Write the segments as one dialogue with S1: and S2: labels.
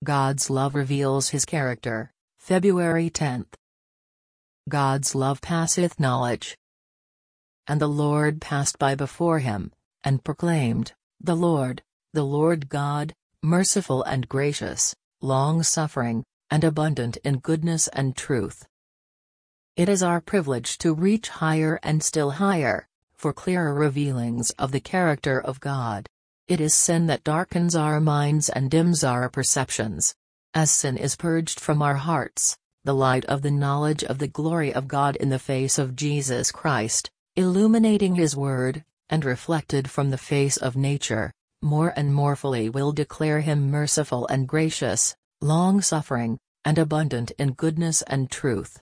S1: God's love reveals his character. February 10th. God's love passeth knowledge. And the Lord passed by before him, and proclaimed, the Lord God, merciful and gracious, long-suffering, and abundant in goodness and truth. It is our privilege to reach higher and still higher, for clearer revealings of the character of God. It is sin that darkens our minds and dims our perceptions. As sin is purged from our hearts, the light of the knowledge of the glory of God in the face of Jesus Christ, illuminating His Word, and reflected from the face of nature, more and more fully will declare Him merciful and gracious, long-suffering, and abundant in goodness and truth.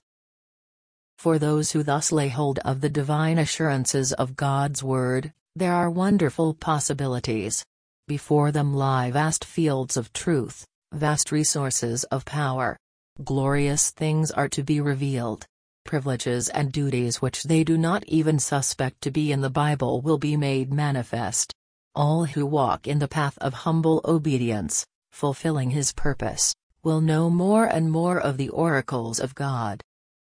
S1: For those who thus lay hold of the divine assurances of God's Word, there are wonderful possibilities. Before them lie vast fields of truth, vast resources of power. Glorious things are to be revealed. Privileges and duties which they do not even suspect to be in the Bible will be made manifest. All who walk in the path of humble obedience, fulfilling His purpose, will know more and more of the oracles of God.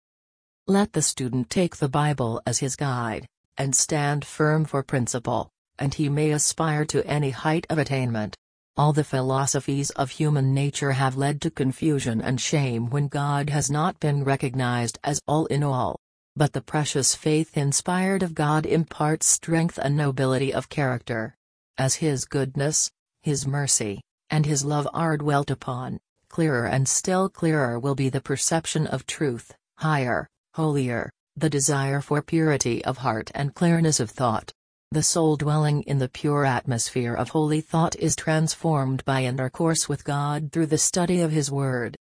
S1: Let the student take the Bible as his guide, and stand firm for principle, and he may aspire to any height of attainment. All the philosophies of human nature have led to confusion and shame when God has not been recognized as all in all. But the precious faith inspired of God imparts strength and nobility of character. As His goodness, His mercy, and His love are dwelt upon, clearer and still clearer will be the perception of truth, higher, holier, the desire for purity of heart and clearness of thought. The soul dwelling in the pure atmosphere of holy thought is transformed by intercourse with God through the study of His Word.